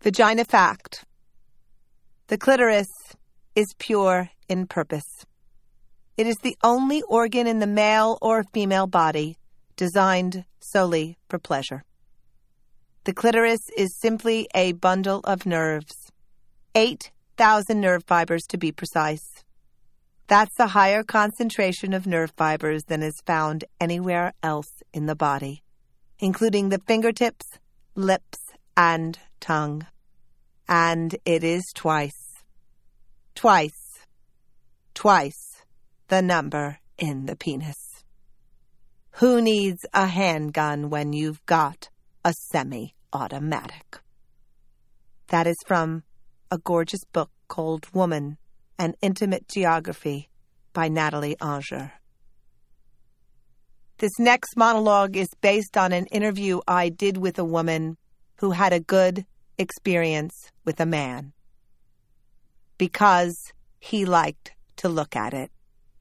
Vagina fact. The clitoris is pure in purpose. It is the only organ in the male or female body designed solely for pleasure. The clitoris is simply a bundle of nerves, 8,000 nerve fibers to be precise. That's a higher concentration of nerve fibers than is found anywhere else in the body, including the fingertips, lips, and tongue. And it is twice the number in the penis. Who needs a handgun when you've got a semi-automatic? That is from a gorgeous book called Woman, An Intimate Geography by Natalie Anger. This next monologue is based on an interview I did with a woman who had a good experience with a man because he liked to look at it.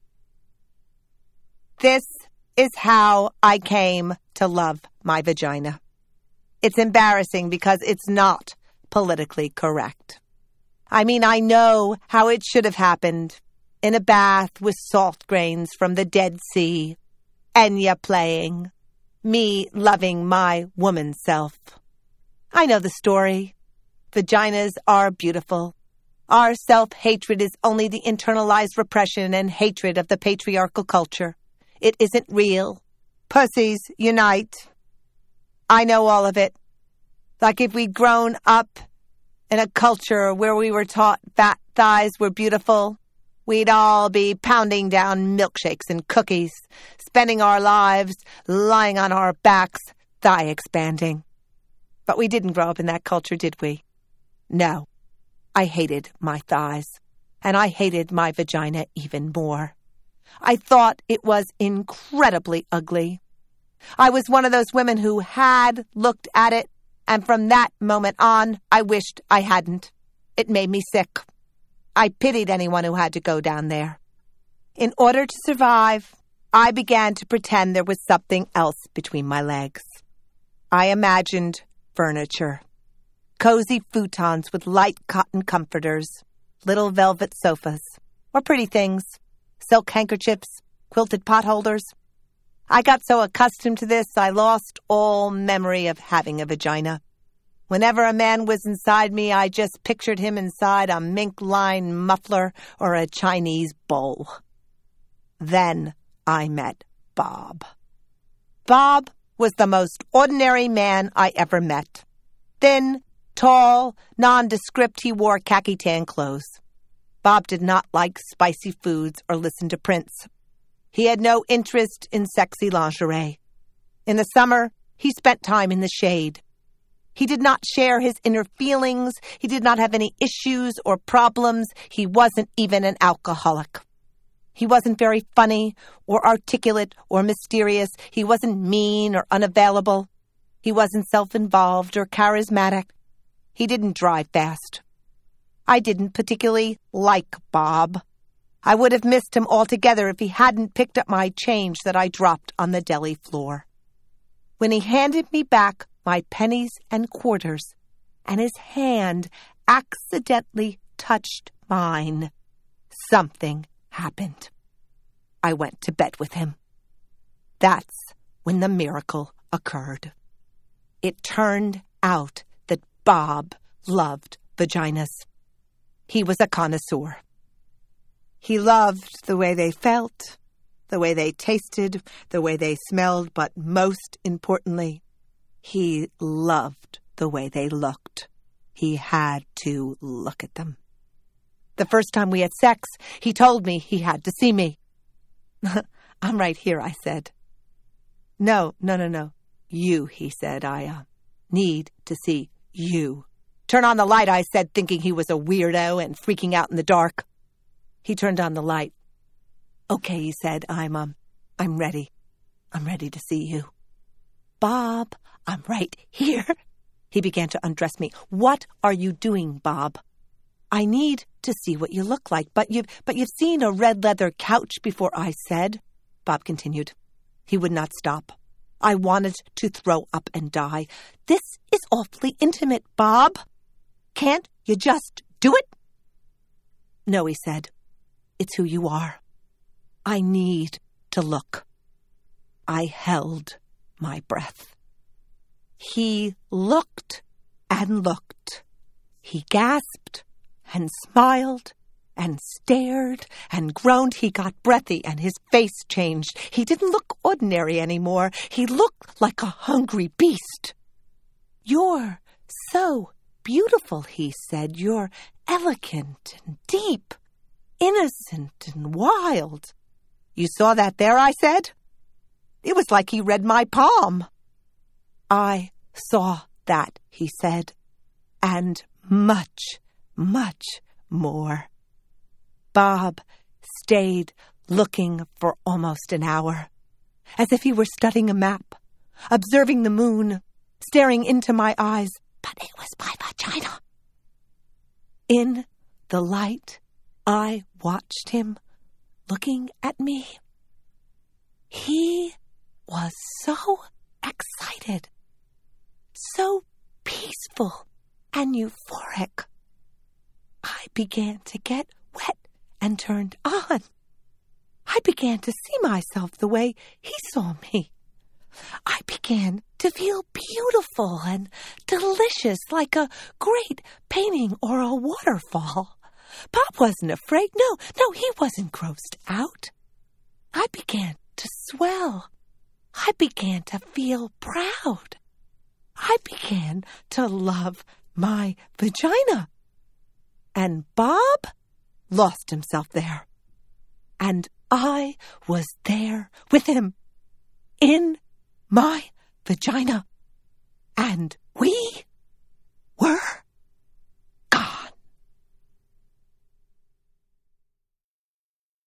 This is how I came to love my vagina. It's embarrassing because it's not politically correct. I mean, I know how it should have happened. In a bath with salt grains from the Dead Sea, Enya playing, me loving my woman self. I know the story. Vaginas are beautiful. Our self-hatred is only the internalized repression and hatred of the patriarchal culture. It isn't real. Pussies unite. I know all of it. Like if we'd grown up in a culture where we were taught fat thighs were beautiful, we'd all be pounding down milkshakes and cookies, spending our lives lying on our backs, thigh expanding. But we didn't grow up in that culture, did we? No. I hated my thighs, and I hated my vagina even more. I thought it was incredibly ugly. I was one of those women who had looked at it, and from that moment on, I wished I hadn't. It made me sick. I pitied anyone who had to go down there. In order to survive, I began to pretend there was something else between my legs. I imagined furniture. Cozy futons with light cotton comforters, little velvet sofas, or pretty things, silk handkerchiefs, quilted potholders. I got so accustomed to this, I lost all memory of having a vagina. Whenever a man was inside me, I just pictured him inside a mink-lined muffler or a Chinese bowl. Then I met Bob. Bob was the most ordinary man I ever met. Thin, tall, nondescript, he wore khaki tan clothes. Bob did not like spicy foods or listen to Prince. He had no interest in sexy lingerie. In the summer, he spent time in the shade. He did not share his inner feelings. He did not have any issues or problems. He wasn't even an alcoholic. He wasn't very funny or articulate or mysterious. He wasn't mean or unavailable. He wasn't self-involved or charismatic. He didn't drive fast. I didn't particularly like Bob. I would have missed him altogether if he hadn't picked up my change that I dropped on the deli floor. When he handed me back my pennies and quarters, and his hand accidentally touched mine, something happened. I went to bed with him. That's when the miracle occurred. It turned out that Bob loved vaginas. He was a connoisseur. He loved the way they felt, the way they tasted, the way they smelled, but most importantly, he loved the way they looked. He had to look at them. The first time we had sex, he told me he had to see me. I'm right here, I said. No. You, he said. I need to see you. Turn on the light, I said, thinking he was a weirdo and freaking out in the dark. He turned on the light. Okay, he said, I'm ready. I'm ready to see you. Bob, I'm right here. He began to undress me. What are you doing, Bob? I need to see what you look like, but you've seen a red leather couch before, I said. Bob continued. He would not stop. I wanted to throw up and die. This is awfully intimate, Bob. Can't you just do it? No, he said. It's who you are. I need to look. I held my breath. He looked and looked. He gasped and smiled and stared and groaned. He got breathy and his face changed. He didn't look ordinary anymore. He looked like a hungry beast. You're so beautiful, he said. You're elegant and deep, innocent and wild. You saw that there, I said? It was like he read my palm. I saw that, he said, and much, much more. Bob stayed looking for almost an hour, as if he were studying a map, observing the moon, staring into my eyes, but it was my vagina. In the light, I watched him looking at me. He was so excited, so peaceful and euphoric. I began to get wet and turned on. I began to see myself the way he saw me. I began to feel beautiful and delicious, like a great painting or a waterfall. Bob wasn't afraid. No, he wasn't grossed out. I began to swell. I began to feel proud. I began to love my vagina. And Bob lost himself there. And I was there with him, in my vagina. And we